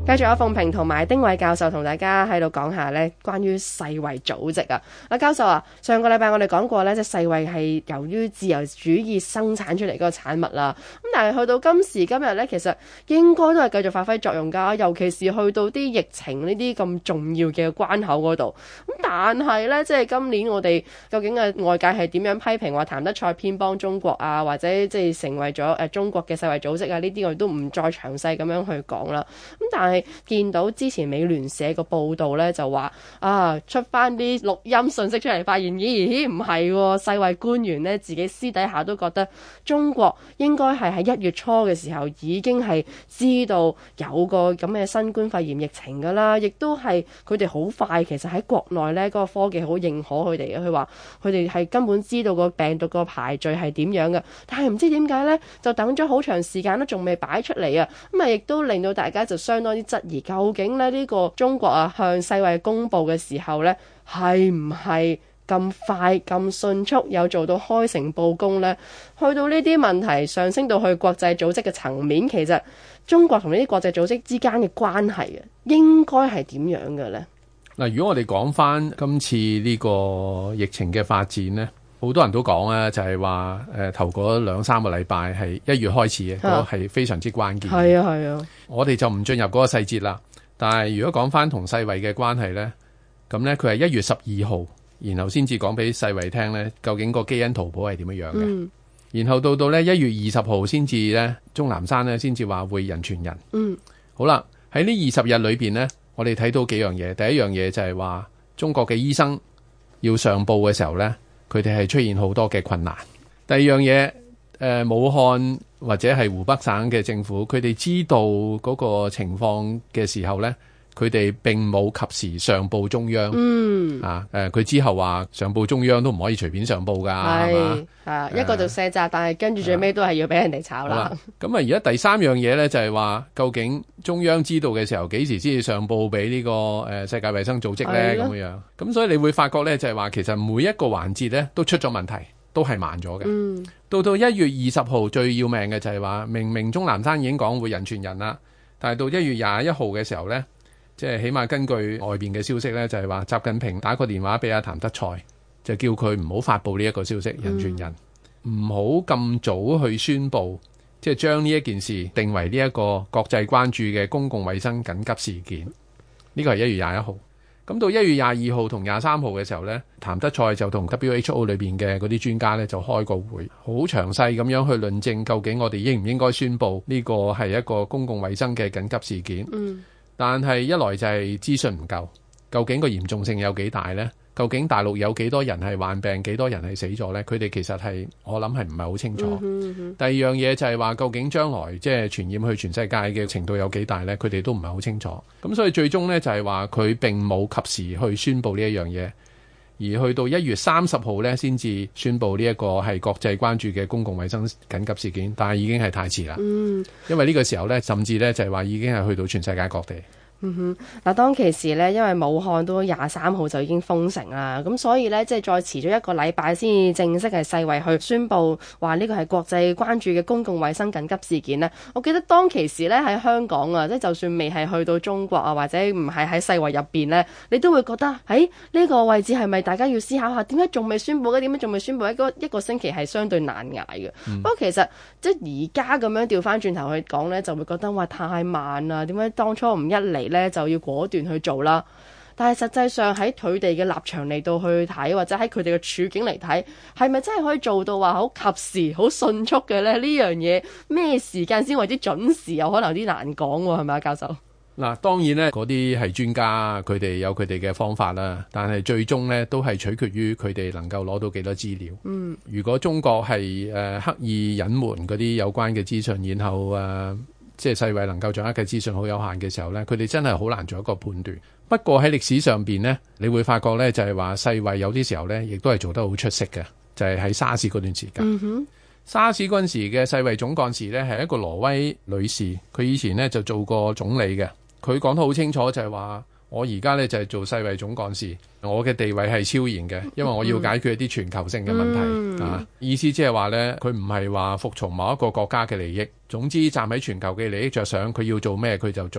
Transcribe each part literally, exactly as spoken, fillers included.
繼續有鳳萍同埋丁偉教授同大家喺度講下咧關於世衛組織啊。阿教授啊，上個禮拜我哋講過咧，即係世衛係由於自由主義生產出嚟嗰個產物啦。咁但係去到今時今日咧，其實應該都係繼續發揮作用㗎，尤其是去到啲疫情呢啲咁重要嘅關口嗰度。咁但係咧，即係今年我哋究竟嘅外界係點樣批評話譚德塞偏幫中國啊，或者即係成為咗誒中國嘅世衛組織啊？呢啲我哋都唔再詳細咁樣去講啦。咁但係見到之前美聯社個報道咧，就話啊出翻啲錄音信息出嚟，發現咦咦唔係喎，世衛官員咧自己私底下都覺得中國應該係喺一月初嘅時候已經係知道有個咁嘅新冠肺炎疫情㗎啦，亦都係佢哋好快其實喺國內咧嗰個科技好認可佢哋嘅，佢話佢哋係根本知道個病毒個排序係點樣嘅，但係唔知點解咧就等咗好長時間都仲未擺出嚟啊，咁啊亦都令到大家就相當之質疑，究竟咧呢個中國啊向世衛公佈嘅時候咧係唔係咁快咁迅速有做到開誠佈公呢？去到呢啲問題上升到去國際組織嘅層面，其實中國同呢啲國際組織之間嘅關係嘅應該係點樣嘅呢？ 嗱，如果我哋講翻今次呢個疫情嘅發展呢，好多人都講啊，就係話誒頭嗰兩三個禮拜係一月開始嘅，嗰、啊、個係非常之關鍵。 係啊係啊， 我哋就唔進入嗰個細節啦。但係如果講翻同世衛嘅關係呢，咁呢，佢係一月十二號。然後先至講俾世衛聽咧，究竟個基因圖譜係點樣樣嘅、嗯。然後到到咧一月二十號先至咧，鍾南山咧先至話會人傳人。嗯，好啦，喺呢二十日裏邊咧，我哋睇到幾樣嘢。第一樣嘢就係話中國嘅醫生要上報嘅時候咧，佢哋係出現好多嘅困難。第二樣嘢，誒、呃、武漢或者係湖北省嘅政府，佢哋知道嗰個情況嘅時候咧，佢哋並冇及時上報中央，嗯啊，誒，佢之後話上報中央都唔可以隨便上報㗎，係嘛？ 啊，一個就卸責，但係跟住最尾都係要俾人哋炒啦。 咁啊，而家第三樣嘢咧就係話，究竟中央知道嘅時候幾時先至上報俾呢個誒世界衛生組織咧？咁樣，咁所以你會發覺咧就係話，其實每一個環節咧都出咗問題，都係慢咗嘅。嗯，到到一月二十號最要命嘅就係話，明明鍾南山已經講會人傳人啦，但係到一月廿一號嘅時候咧。即係起碼根據外邊嘅消息咧，就係話習近平打個電話俾阿譚德塞，就叫佢唔好發布呢一個消息，人傳人，唔好咁早去宣佈，即係將呢一件事定為呢一個國際關注嘅公共衛生緊急事件。呢個係一月廿一號。咁到一月廿二號同廿三號嘅時候咧，譚德塞就同 W H O 裏邊嘅嗰啲專家咧就開個會，好詳細咁樣去論證究竟我哋應唔應該宣佈呢個係一個公共衛生嘅緊急事件。嗯。但係一來就係資訊唔夠，究竟個嚴重性有幾大呢？究竟大陸有幾多人係患病，幾多人係死咗呢？佢哋其實係我諗係唔係好清楚。嗯嗯、第二樣嘢就係話，究竟將來即係傳染去全世界嘅程度有幾大呢？佢哋都唔係好清楚。咁所以最終呢，就係話佢並冇及時去宣佈呢一樣嘢，而去到一月三十號呢，先至宣佈呢一個係國際關注嘅公共衛生緊急事件，但係已經係太遲啦。嗯，因為呢個時候呢，甚至呢就係話已經係去到全世界各地。 嗯哼，嗱當其時咧，因為武漢都廿三號就已經封城啦，咁所以咧即係再遲咗一個禮拜先至正式係世衛去宣佈話呢個係國際關注嘅公共衛生緊急事件咧。我記得當其時咧喺香港啊，即係就算未係去到中國啊，或者唔係喺世衛入邊咧，你都會覺得喺呢個位置係咪大家要思考下點解仲未宣佈嘅？點解仲未宣佈？一個一個星期係相對難捱嘅。嗯、不過其實即係而家咁樣調翻轉頭去講咧，就會覺得話太慢啦。點解當初唔一嚟咧就要果斷去做啦？但係實際上喺佢哋嘅立場嚟到去睇，或者喺佢哋嘅處境嚟睇，係咪真係可以做到話好及時、好迅速嘅咧？呢樣嘢咩時間先為之準時，有可能有啲難講喎，係咪啊，教授？ 嗱，當然咧，嗰啲係專家，佢哋有佢哋嘅方法啦。但係最終咧，都係取決於佢哋能夠攞到幾多資料。嗯，如果中國係誒、呃、刻意隱瞞嗰啲有關嘅資訊，然後誒。呃即係世衛能夠掌握嘅資訊好有限嘅時候呢，佢哋真係好難做一個判斷。不過喺歷史上邊呢，你會發覺呢，就係話世衛有啲時候呢，亦都係做得好出色嘅，就係喺沙士嗰段時間。嗯哼，沙士嗰陣時嘅世衛總幹事呢，係一個挪威女士，佢以前呢就做過總理嘅。佢講得好清楚，就係話我而家呢就係做世衛總幹事，我嘅地位係超然嘅，因為我要解決一啲全球性嘅問題、嗯、啊。意思即係話呢，佢唔係話服從某一個國家嘅利益。總之站喺全球嘅利益着想，佢要做咩佢就做。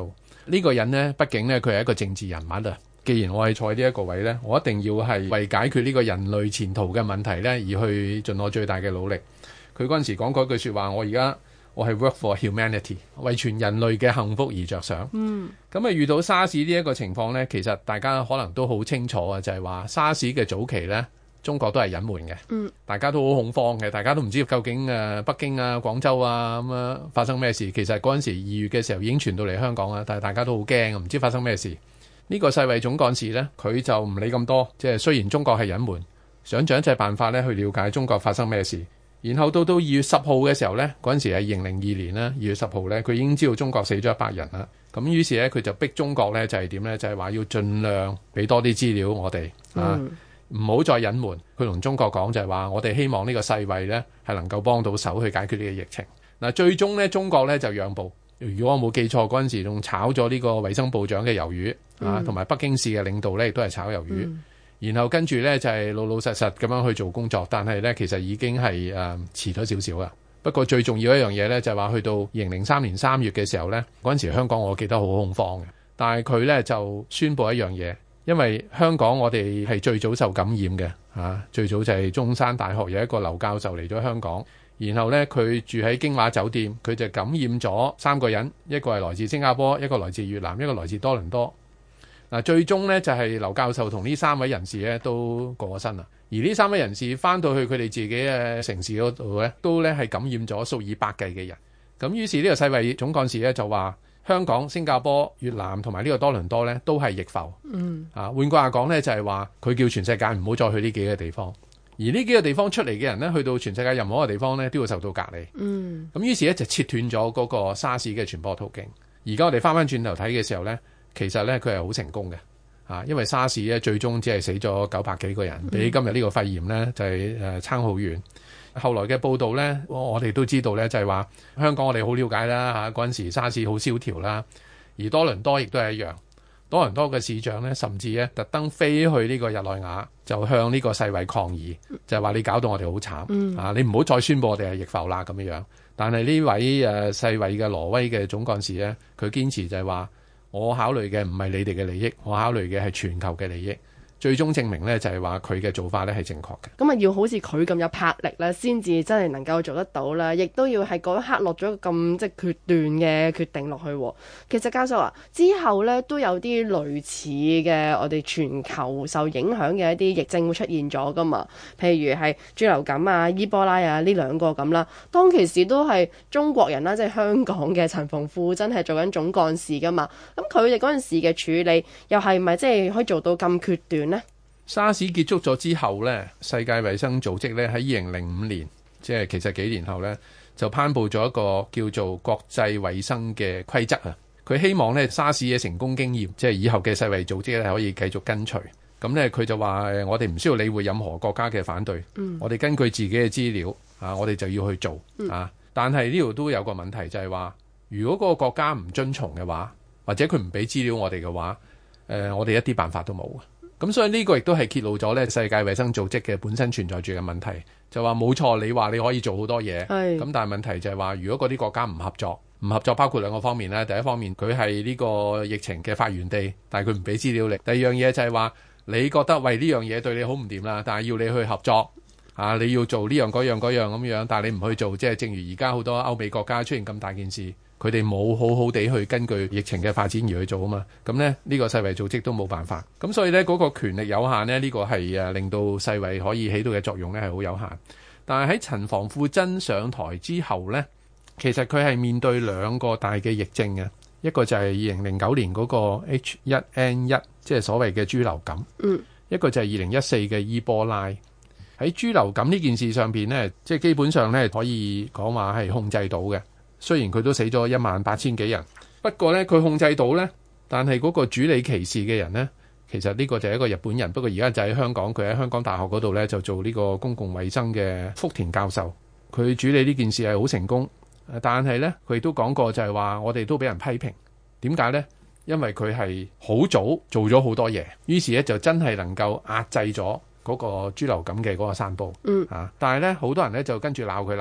呢個人呢，畢竟呢，佢係一個政治人物啊。既然我係坐喺呢一個位呢，我一定要係為解決呢個人類前途嘅問題呢，而去盡我最大嘅努力。佢嗰陣時講過一句說話，我而家我係 work for humanity， 為全人類嘅幸福而着想。嗯，咁啊遇到沙士呢一個情況呢，其實大家可能都好清楚啊，就係話沙士嘅早期呢，中國都係隱瞞嘅。嗯，大家都好恐慌嘅，大家都唔知究竟誒北京啊、廣州啊咁樣發生咩事。其實嗰陣時二月嘅時候已經傳到嚟香港啦，但係大家都好驚，唔知發生咩事。呢個世衛總幹事呢，佢就唔理咁多，即係雖然中國係隱瞞，想盡一切辦法咧去了解中國發生咩事。然後到到二月十號嘅時候呢，嗰陣時係二零零二年啦，二月十號呢，佢已經知道中國死咗一百人啦。咁於是呢，佢就逼中國呢，就係點呢？就係話要盡量俾多啲資料我哋、嗯、啊，唔好再隱瞞。佢同中國講就係話，我哋希望呢個世衛呢，係能夠幫到手去解決呢個疫情。嗱，最終呢，中國呢就讓步。如果我冇記錯，嗰陣時仲炒咗呢個衛生部長嘅魷魚、嗯、啊，同埋北京市嘅領導呢亦都係炒魷魚。嗯，然後跟住呢，就係老老實實咁樣去做工作，但係呢，其實已經係誒遲咗少少啦。不過最重要一樣嘢呢，就係話去到二零零三年三月嘅時候呢，嗰陣時香港我記得好恐慌嘅，但係佢呢就宣布一樣嘢，因為香港我哋係最早受感染嘅、啊、最早就係中山大學有一個劉教授嚟咗香港。然後呢，佢住喺京華酒店，佢就感染咗三個人，一個係來自新加坡，一個來自越南，一個來自多倫多。嗱，最終呢，就係劉教授同呢三位人士呢都過咗身啦。而呢三位人士翻到去佢哋自己嘅城市嗰度呢，都呢係感染咗數以百計嘅人。咁於是呢個世衛總幹事呢就話，香港、新加坡、越南同埋呢個多倫多呢都係疫埠。嗯。啊，換句話講呢，就係話佢叫全世界唔好再去呢幾個地方。而呢幾個地方出嚟嘅人呢，去到全世界任何一個地方呢，都要受到隔離。嗯，咁於是呢，就切斷咗嗰個沙士嘅傳播途徑。而家我哋翻翻轉頭睇嘅時候呢，其實呢，佢係好成功嘅，啊，因為沙士呢最終只係死咗九百幾個人，比今日呢個肺炎呢，就係誒差好遠。後來嘅報道呢，我哋都知道呢，就係話香港我哋好了解啦嚇，嗰陣時沙士好蕭條啦，而多倫多亦都係一樣。多倫多嘅市長呢，甚至咧特登飛去呢個日內瓦，就向呢個世衛抗議，就係話你搞到我哋好慘、嗯、啊！你唔好再宣佈我哋係疫埠啦咁樣。但係呢位誒、呃、世衛嘅挪威嘅總幹事呢，佢堅持就係話，我考慮嘅唔係你哋嘅利益，我考慮嘅係全球嘅利益。最終證明呢，就係話佢嘅做法呢係正確嘅。 咁啊，要好似佢咁有魄力咧，先至真係能夠做得到啦。亦都要係嗰一刻落咗咁即係決斷嘅決定落去。其實教授啊，之後呢都有啲類似嘅我哋全球受影響嘅一啲疫症會出現咗噶嘛。譬如係豬流感啊、伊波拉啊呢兩個咁啦。當其時都係中國人啦，即係香港嘅陳馮富珍係做緊總幹事噶嘛。咁佢哋嗰陣時嘅處理又係咪即係可以做到咁決斷？ 沙士結束咗之後呢，世界衛生組織呢喺二零零五年，即係其實幾年後呢，就頒布咗一個叫做國際衛生嘅規則啊。佢希望呢沙士嘅成功經驗，即係以後嘅世衛組織呢可以繼續跟隨。咁呢，佢就話我哋唔需要理會任何國家嘅反對，嗯、我哋根據自己嘅資料啊，我哋就要去做、嗯、啊。但係呢度都有個問題，就係話如果嗰個國家唔遵從嘅話，或者佢唔俾資料我哋嘅話，誒，我哋一啲辦法都冇。咁所以呢個亦都係揭露咗咧世界衛生組織嘅本身存在住嘅問題，就話冇錯，你話你可以做好多嘢，咁但係問題就係話，如果嗰啲國家唔合作，唔合作包括兩個方面咧。第一方面，佢係呢個疫情嘅發源地，但係佢唔俾資料你。第二樣嘢就係話，你覺得喂呢樣嘢對你好唔掂啦，但係要你去合作啊，你要做呢樣嗰樣嗰樣咁樣，但係你唔去做，即係正如而家好多歐美國家出現咁大件事。佢哋冇好好地去根據疫情嘅發展而去做啊嘛，咁呢，呢個世衛組織都冇辦法，咁所以呢，嗰個權力有限呢，呢個係誒令到世衛可以起到嘅作用呢係好有限。但係喺陳防富珍上台之後呢，其實佢係面對兩個大嘅疫症嘅，一個就係二零零九年嗰個 H 一 N 一，即係所謂嘅豬流感，嗯，一個就係二零一四嘅伊波拉。喺豬流感呢件事上邊呢，即係基本上呢可以講話係控制到嘅。雖然佢都死咗一萬八千幾人，不過呢，佢控制到呢，但係嗰個主理歧視嘅人呢，其實呢個就係一個日本人，不過而家就喺香港，佢喺香港大學嗰度呢，就做呢個公共衛生嘅福田教授，佢處理呢件事係好成功，但係呢，佢亦都講過就係話我哋都俾人批評，點解呢？因為佢係好早做咗好多嘢，於是呢，就真係能夠壓制咗嗰個豬流感嘅嗰個散佈，嗯啊，但係呢，好多人呢，就跟住鬧佢啦。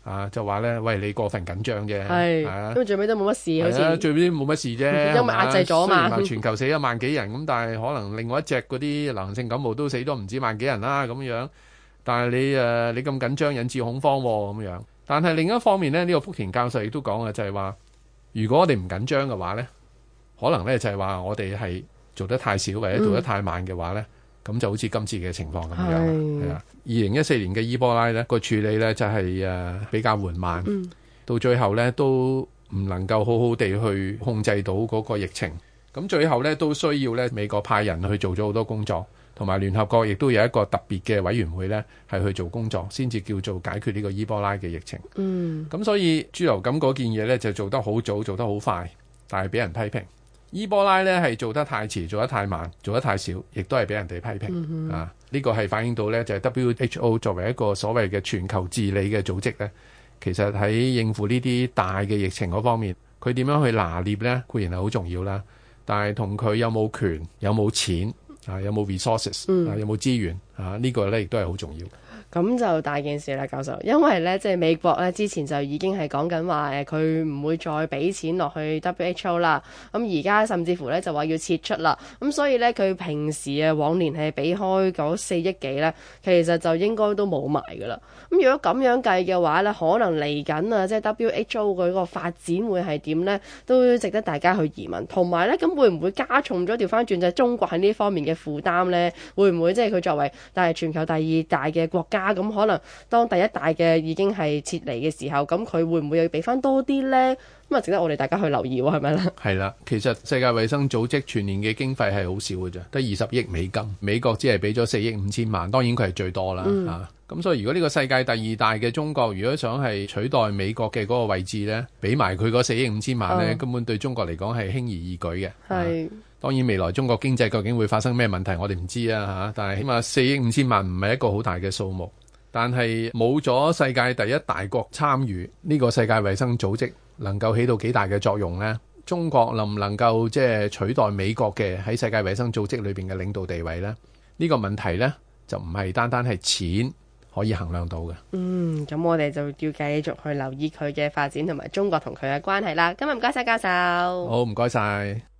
啊，就話咧，喂，你過分緊張啫， 係啊， 因為最尾都冇乜事，好似最尾冇乜事啫， 因為壓制咗嘛。 雖然話全球死一萬幾人，咁但係可能另外一隻嗰啲流行性感冒都死咗唔止萬幾人啦，咁樣。但係你誒、呃、你咁緊張引致恐慌咁樣。但係另一方面咧，呢、這個福田教授亦都講嘅就係話，如果我哋唔緊張嘅話咧，可能咧就係話我哋係做得太少或者做得太慢嘅話咧。嗯咁就好似今次嘅情況咁樣，係啊。二零一四年嘅伊波拉咧個處理咧就係誒比較緩慢，嗯、到最後咧都唔能夠好好地去控制到嗰個疫情。咁最後咧都需要咧美國派人去做咗好多工作，同埋聯合國亦都有一個特別嘅委員會咧係去做工作，先至叫做解決呢個伊波拉嘅疫情。嗯，咁所以豬流感嗰件嘢咧就做得好早，做得好快，但係俾人批評。伊波拉咧係做得太遲，做得太慢，做得太少，亦都係俾人哋批評、嗯、啊！呢、這個係反映到咧，就係、是、W H O 作為一個所謂嘅全球治理嘅組織咧，其實喺應付呢啲大嘅疫情嗰方面，佢點樣去拿捏咧，固然係好重要啦。但係同佢有冇權、有冇錢啊、有冇 resources 啊、有冇資源啊，這個、呢個咧亦都係好重要。 咁就大件事啦，教授，因為咧即係美國咧之前就已經係講緊話誒，佢唔會再俾錢落去 W H O 啦。咁而家甚至乎咧就話要撤出啦。咁所以咧佢平時啊往年係俾開嗰四億幾咧，其實就應該都冇埋噶啦。咁如果咁樣計嘅話咧，可能嚟緊啊即係 W H O 佢個發展會係點咧，都值得大家去疑問。同埋咧，咁會唔會加重咗調翻轉就係中國喺呢方面嘅負擔咧？會唔會即係佢作為但係全球第二大嘅國家？咁可能當第一大嘅已經係撤離嘅時候，咁佢會唔會又俾翻多啲呢？咁啊，值得我哋大家去留意喎，係咪咧？係啦，其實世界衛生組織全年嘅經費係好少嘅啫，得二十億美金，美國只係俾咗四億五千萬，當然佢係最多啦嚇。咁、嗯啊、所以如果呢個世界第二大嘅中國，如果想係取代美國嘅嗰個位置呢，俾埋佢嗰四億五千萬呢，哦、根本對中國嚟講係輕而易舉嘅。係。當然未來中國經濟究竟會發生咩問題，我哋唔知啊嚇。但係起碼四億五千萬唔係一個好大嘅數目。但係冇咗世界第一大國參與呢個世界衛生組織，能夠起到幾大嘅作用呢？中國能唔能夠即係取代美國嘅喺世界衛生組織裏邊嘅領導地位呢？呢個問題呢，就唔係單單係錢可以衡量到嘅。 嗯，咁我哋就要繼續去留意佢嘅發展同埋中國同佢嘅關係啦。今日唔該晒教授。 好，唔該晒。